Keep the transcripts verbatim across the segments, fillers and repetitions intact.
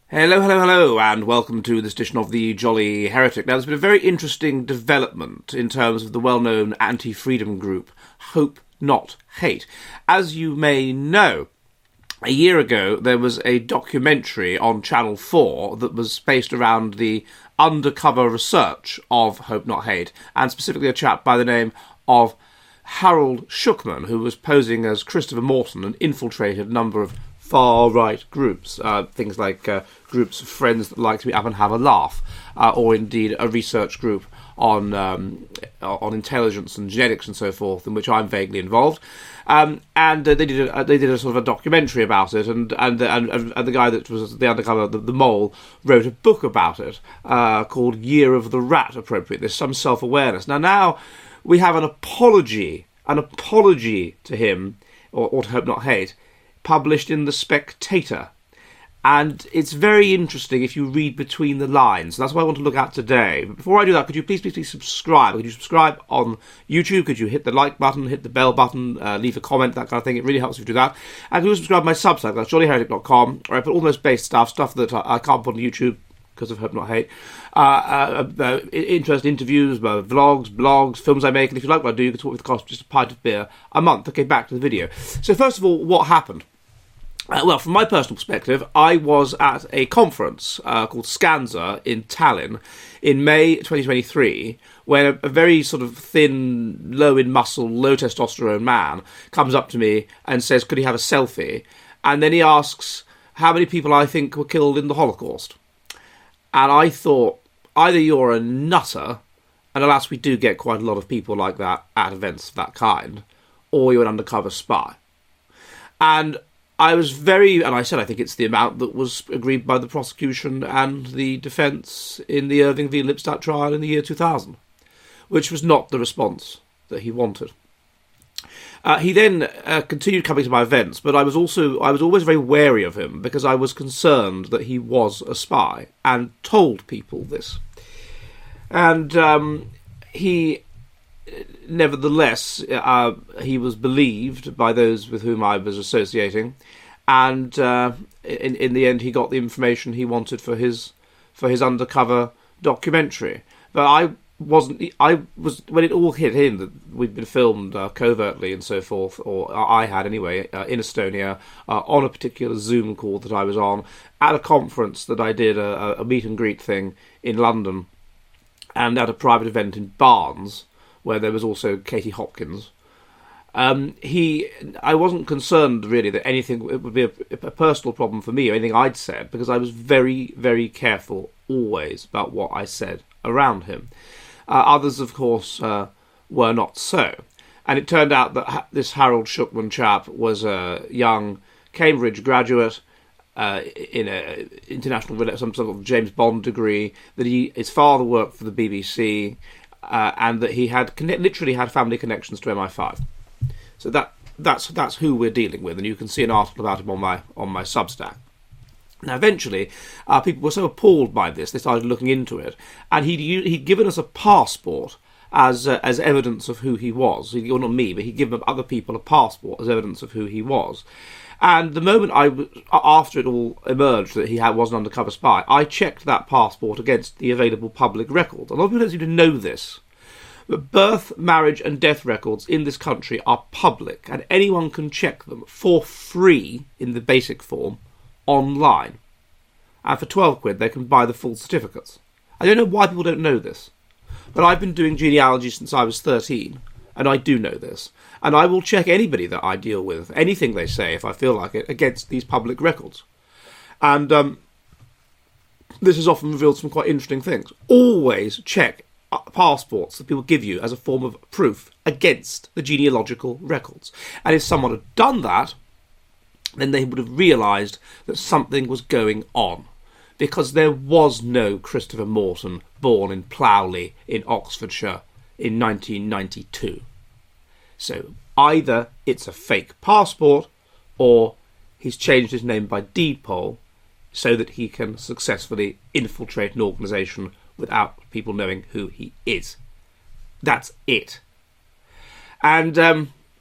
Hello, hello, hello, and welcome to this edition of The Jolly Heretic. Now, there's been a very interesting development in terms of the well-known anti-freedom group Hope Not Hate. As you may know, a year ago there was a documentary on Channel four that was based around the undercover research of Hope Not Hate, and specifically a chap by the name of Harold Shukman, who was posing as Christopher Morton and infiltrated a number of far-right groups, uh, things like uh, groups of friends that like to be up and have a laugh, uh, or indeed a research group on um, on intelligence and genetics and so forth, in which I'm vaguely involved. Um, and uh, they did a, they did a sort of a documentary about it, and and and, and the guy that was the undercover, the, the mole, wrote a book about it uh, called Year of the Rat. Appropriate. There's some self-awareness. Now, now we have an apology, an apology to him, or, or to Hope Not Hate, published in The Spectator, and it's very interesting if you read between the lines. That's what I want to look at today. But before I do that, could you please, please, please subscribe? Could you subscribe on YouTube? Could you hit the like button, hit the bell button, uh, leave a comment, that kind of thing? It really helps if you do that. And could you subscribe to my Substack? That's jolly heretic dot com, where I put all those base stuff, stuff that I, I can't put on YouTube because of Hope Not Hate. Uh, uh, uh, interesting interviews, uh, vlogs, blogs, films I make, and if you like what I do, you can talk with the cost of just a pint of beer a month. Okay, back to the video. So first of all, what happened? Uh, well, from my personal perspective, I was at a conference uh, called Scanza in Tallinn in May twenty twenty-three, when a, a very sort of thin, low in muscle, low testosterone man comes up to me and says, could he have a selfie? And then he asks how many people I think were killed in the Holocaust. And I thought, either you're a nutter, and alas, we do get quite a lot of people like that at events of that kind, or you're an undercover spy. And I was very, and I said I think it's the amount that was agreed by the prosecution and the defence in the Irving v. Lipstadt trial in the year two thousand, which was not the response that he wanted. Uh, he then uh, continued coming to my events, but I was also I was always very wary of him because I was concerned that he was a spy and told people this. And um, he, nevertheless, uh, he was believed by those with whom I was associating, and uh, in in the end, he got the information he wanted for his for his undercover documentary. But I wasn't. I was when it all hit him that we'd been filmed uh, covertly and so forth, or I had anyway, uh, in Estonia uh, on a particular Zoom call that I was on at a conference that I did a, a meet and greet thing in London, and at a private event in Barnes where there was also Katie Hopkins. Um, he, I wasn't concerned really that anything it would be a, a personal problem for me or anything I'd said, because I was very, very careful always about what I said around him. Uh, others, of course, uh, were not so. And it turned out that ha- this Harold Shukman chap was a young Cambridge graduate uh, in a international, some sort of James Bond degree, that he his father worked for the B B C, uh, and that he had conne- literally had family connections to M I five. So that that's that's who we're dealing with, and you can see an article about him on my on my Substack. Now, eventually, uh, people were so appalled by this, they started looking into it, and he'd, he'd given us a passport as uh, as evidence of who he was. He, well, not me, but he'd given other people a passport as evidence of who he was. And the moment I, after it all emerged that he had, was an undercover spy, I checked that passport against the available public records. A lot of people don't seem to know this, but birth, marriage, and death records in this country are public, and anyone can check them for free in the basic form online, and for twelve quid they can buy the full certificates. I don't know why people don't know this, but I've been doing genealogy since I was thirteen, and I do know this, and I will check anybody that I deal with, anything they say if I feel like it, against these public records. And um, this has often revealed some quite interesting things. Always check passports that people give you as a form of proof against the genealogical records, and if someone had done that, then they would have realised that something was going on, because there was no Christopher Morton born in Plowley in Oxfordshire in nineteen ninety-two. So either it's a fake passport, or he's changed his name by deed poll so that he can successfully infiltrate an organisation without people knowing who he is. That's it. And um,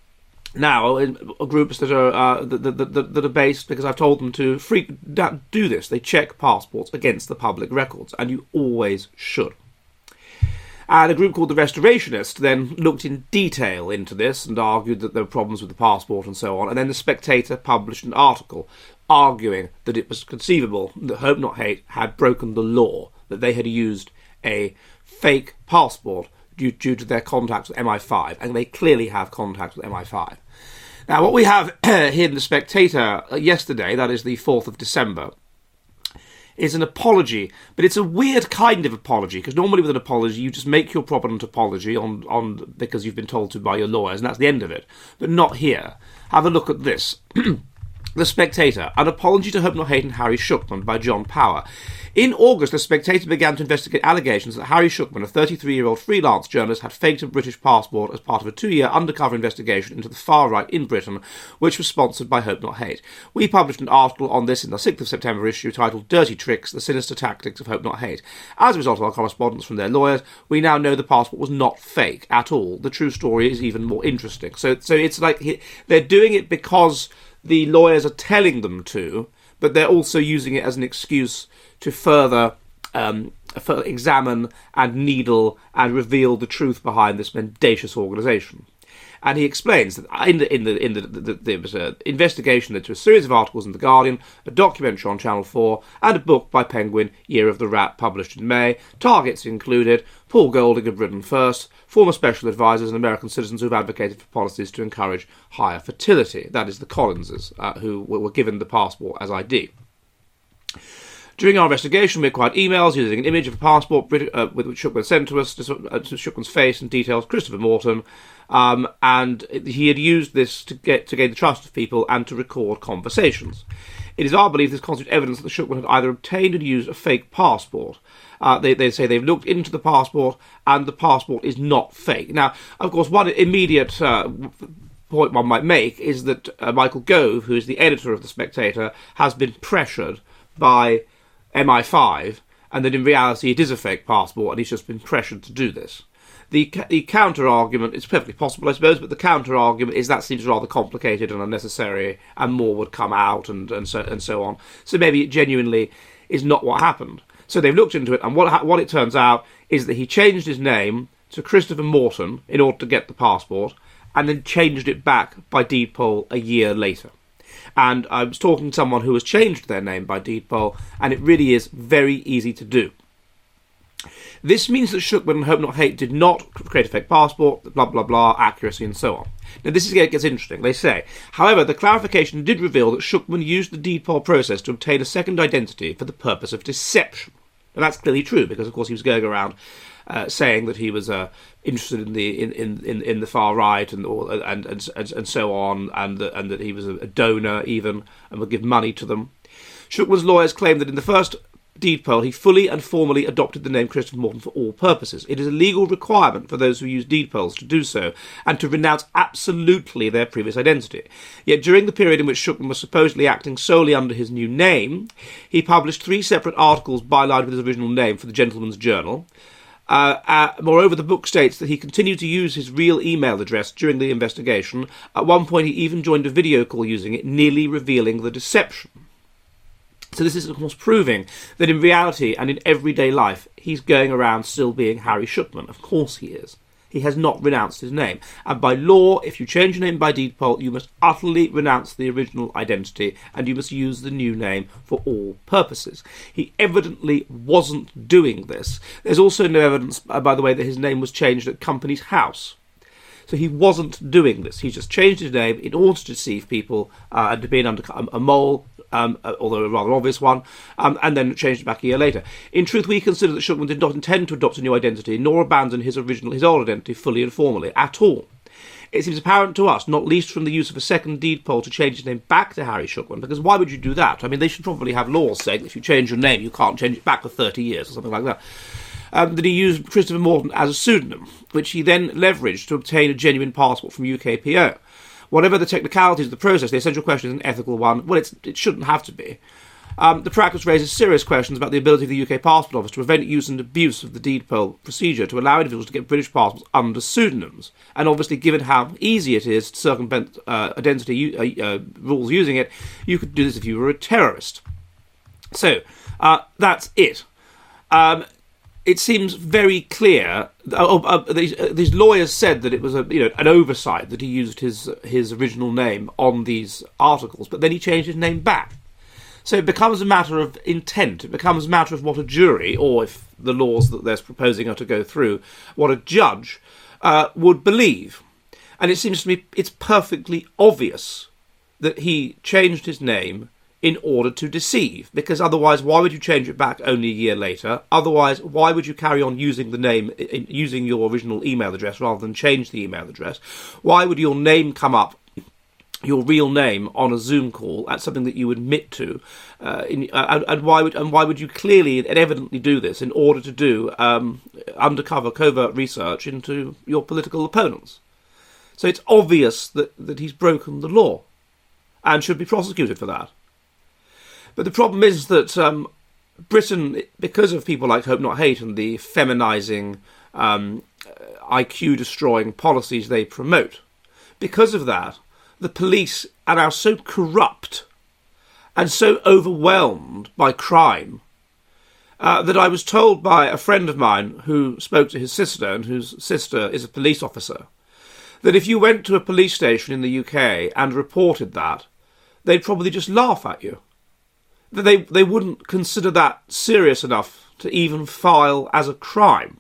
now in groups that are uh, that, that, that, that are based, because I've told them to freak, do this. They check passports against the public records, and you always should. And a group called the Restorationists then looked in detail into this and argued that there were problems with the passport and so on. And then the Spectator published an article arguing that it was conceivable that Hope Not Hate had broken the law, that they had used a fake passport due, due to their contacts with M I five, and they clearly have contacts with M I five. Now, what we have here in the Spectator yesterday, that is the fourth of December, is an apology, but it's a weird kind of apology, because normally with an apology you just make your prominent apology on, on because you've been told to by your lawyers, and that's the end of it. But not here. Have a look at this. The Spectator, an apology to Hope Not Hate and Harry Shukman by John Power. In August, The Spectator began to investigate allegations that Harry Shukman, a thirty-three-year-old freelance journalist, had faked a British passport as part of a two-year undercover investigation into the far right in Britain, which was sponsored by Hope Not Hate. We published an article on this in the sixth of September issue titled Dirty Tricks, the Sinister Tactics of Hope Not Hate. As a result of our correspondence from their lawyers, we now know the passport was not fake at all. The true story is even more interesting. So, so it's like they're doing it because the lawyers are telling them to, but they're also using it as an excuse to further, um, further examine and needle and reveal the truth behind this mendacious organisation. And he explains that in the in the in the, the, the there was an investigation led to a series of articles in The Guardian, a documentary on Channel four, and a book by Penguin, Year of the Rat, published in May. Targets included Paul Golding of Britain First, former special advisors and American citizens who have advocated for policies to encourage higher fertility. That is the Collinses, uh, who were given the passport as I D. During our investigation, we acquired emails using an image of a passport uh, with which Shukman sent to us, to, uh, to Shukman's face and details Christopher Morton, um, and he had used this to get to gain the trust of people and to record conversations. It is our belief this constitutes evidence that the Shukman had either obtained and used a fake passport. Uh, they, they say they've looked into the passport, and the passport is not fake. Now, of course, one immediate uh, point one might make is that uh, Michael Gove, who is the editor of The Spectator, has been pressured by M I five, and that in reality it is a fake passport and he's just been pressured to do this. The, the counter-argument is perfectly possible, I suppose, but the counter-argument is that seems rather complicated and unnecessary, and more would come out and, and, so, and so on. So maybe it genuinely is not what happened. So they've looked into it, and what, what it turns out is that he changed his name to Christopher Morton in order to get the passport, and then changed it back by deed poll a year later. And I was talking to someone who has changed their name by deed poll, and it really is very easy to do. This means that Shukman and Hope Not Hate did not create a fake passport, blah, blah, blah, accuracy, and so on. Now, this is where it gets interesting. They say, however, the clarification did reveal that Shukman used the deed poll process to obtain a second identity for the purpose of deception. And that's clearly true, because, of course, he was going around Uh, saying that he was uh, interested in the in, in, in the far right and or, and, and and and so on, and that, and that he was a donor even and would give money to them. Shukman's lawyers claimed that in the first deed poll he fully and formally adopted the name Christopher Morton for all purposes. It is a legal requirement for those who use deed polls to do so and to renounce absolutely their previous identity. Yet during the period in which Shukman was supposedly acting solely under his new name, he published three separate articles bylined with his original name for the Gentleman's Journal. Uh, uh, moreover, the book states that he continued to use his real email address during the investigation. At one point, he even joined a video call using it, nearly revealing the deception. So this is, of course, proving that in reality and in everyday life, he's going around still being Harry Shukman. Of course he is. He has not renounced his name. And by law, if you change your name by deed poll, you must utterly renounce the original identity and you must use the new name for all purposes. He evidently wasn't doing this. There's also no evidence, uh, by the way, that his name was changed at Company's House. So he wasn't doing this. He just changed his name in order to deceive people uh, and to be an under- a mole, um, although a rather obvious one, um, and then changed it back a year later. In truth, we consider that Shukman did not intend to adopt a new identity, nor abandon his original, his old identity fully and formally, at all. It seems apparent to us, not least from the use of a second deed poll to change his name back to Harry Shukman, because why would you do that? I mean, they should probably have laws saying that if you change your name, you can't change it back for thirty years or something like that. Um, that he used Christopher Morton as a pseudonym, which he then leveraged to obtain a genuine passport from U K P O. Whatever the technicalities of the process, the essential question is an ethical one. Well, it's, it shouldn't have to be. Um, the practice raises serious questions about the ability of the U K Passport Office to prevent use and abuse of the deed poll procedure to allow individuals to get British passports under pseudonyms. And obviously, given how easy it is to circumvent uh, identity uh, uh, rules using it, you could do this if you were a terrorist. So, uh, that's it. Um, it seems very clear. Uh, uh, these, uh, these lawyers said that it was a you know an oversight that he used his his original name on these articles, but then he changed his name back. So it becomes a matter of intent. It becomes a matter of what a jury, or if the laws that they're proposing are to go through, what a judge uh, would believe. And it seems to me it's perfectly obvious that he changed his name in order to deceive, because otherwise why would you change it back only a year later? Otherwise, why would you carry on using the name, using your original email address rather than change the email address? Why would your name come up, your real name, on a Zoom call at something that you admit to, uh, in, uh, and, and why would and why would you clearly and evidently do this in order to do um, undercover, covert research into your political opponents? So it's obvious that, that he's broken the law and should be prosecuted for that. But the problem is that um, Britain, because of people like Hope Not Hate and the feminising, um, I Q-destroying policies they promote, because of that, the police are now so corrupt and so overwhelmed by crime uh, that I was told by a friend of mine who spoke to his sister, and whose sister is a police officer, that if you went to a police station in the U K and reported that, they'd probably just laugh at you. That they, they wouldn't consider that serious enough to even file as a crime.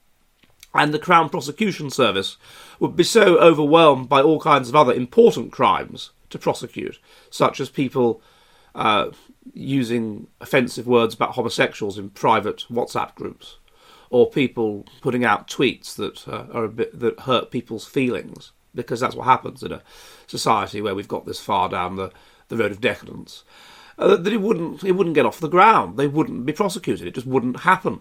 And the Crown Prosecution Service would be so overwhelmed by all kinds of other important crimes to prosecute, such as people uh, using offensive words about homosexuals in private WhatsApp groups, or people putting out tweets that uh, are a bit, that hurt people's feelings, because that's what happens in a society where we've got this far down the, the road of decadence. Uh, that it wouldn't it wouldn't get off the ground. They wouldn't be prosecuted. It just wouldn't happen.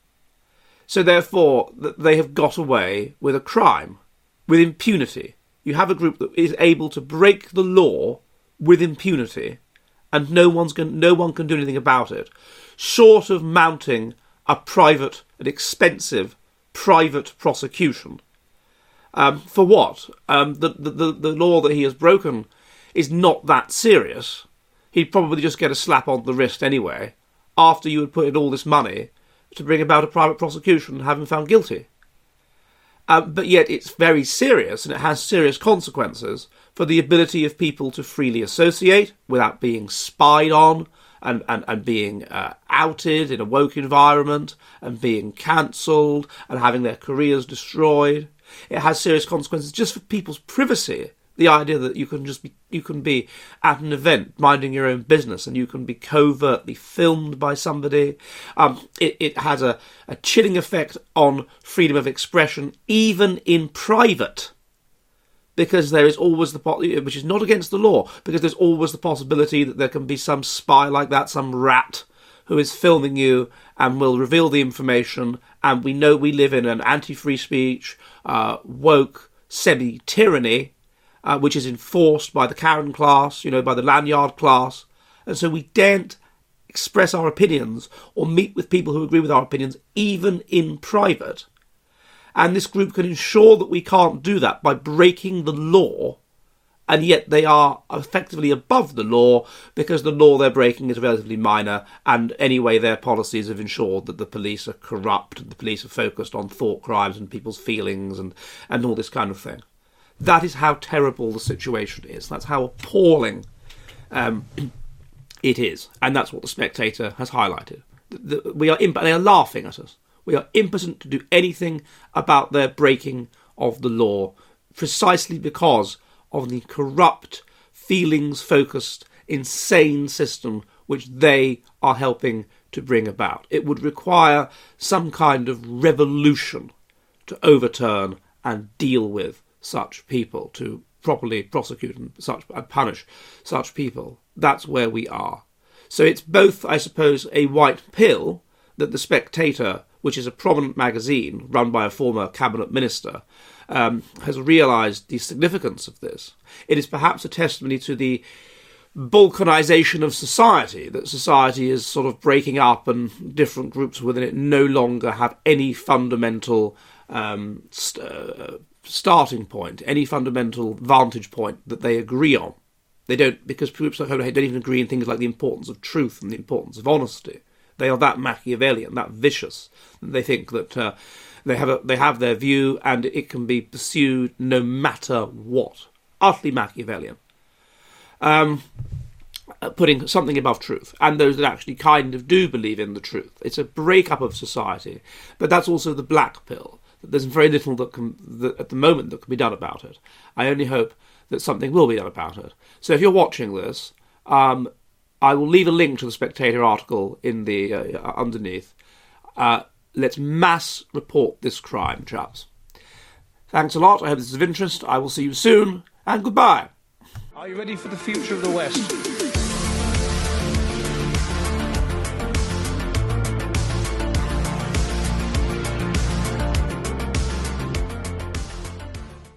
So therefore, they have got away with a crime, with impunity. You have a group that is able to break the law with impunity, and no one's going, no one can do anything about it, short of mounting a private, an expensive private prosecution. Um, for what? Um, the, the the law that he has broken is not that serious. He'd probably just get a slap on the wrist anyway, after you had put in all this money to bring about a private prosecution and have him found guilty. Um, but yet it's very serious, and it has serious consequences for the ability of people to freely associate without being spied on and, and, and being uh, outed in a woke environment and being cancelled and having their careers destroyed. It has serious consequences just for people's privacy. The idea that you can just be, you can be at an event minding your own business and you can be covertly filmed by somebody. Um, it, it has a, a chilling effect on freedom of expression, even in private, because there is always the, which is not against the law, because there's always the possibility that there can be some spy like that, some rat who is filming you and will reveal the information. And we know we live in an anti-free speech, uh, woke, semi-tyranny, Uh, which is enforced by the Karen class, you know, by the lanyard class. And so we daren't express our opinions or meet with people who agree with our opinions, even in private. And this group can ensure that we can't do that by breaking the law, and yet they are effectively above the law because the law they're breaking is relatively minor, and anyway their policies have ensured that the police are corrupt and the police are focused on thought crimes and people's feelings and, and all this kind of thing. That is how terrible the situation is. That's how appalling um, it is. And that's what The Spectator has highlighted. The, the, we are imp- they are laughing at us. We are impotent to do anything about their breaking of the law, precisely because of the corrupt, feelings-focused, insane system which they are helping to bring about. It would require some kind of revolution to overturn and deal with such people, to properly prosecute and such and punish such people. That's where we are. So it's both, I suppose, a white pill that The Spectator, which is a prominent magazine run by a former cabinet minister, um, has realised the significance of this. It is perhaps a testimony to the balkanization of society, that society is sort of breaking up and different groups within it no longer have any fundamental um, st- uh, starting point, any fundamental vantage point that they agree on. They don't, because groups like Copenhagen don't even agree in things like the importance of truth and the importance of honesty. They are that Machiavellian, that vicious. They think that uh, they have a, they have their view and it can be pursued no matter what. Utterly Machiavellian. Um, putting something above truth. And those that actually kind of do believe in the truth. It's a breakup of society. But that's also the black pill. There's very little that can, that at the moment that can be done about it. I only hope that something will be done about it. So if you're watching this, um, I will leave a link to the Spectator article in the uh, underneath. Uh, let's mass report this crime, chaps. Thanks a lot. I hope this is of interest. I will see you soon, and goodbye. Are you ready for the future of the West?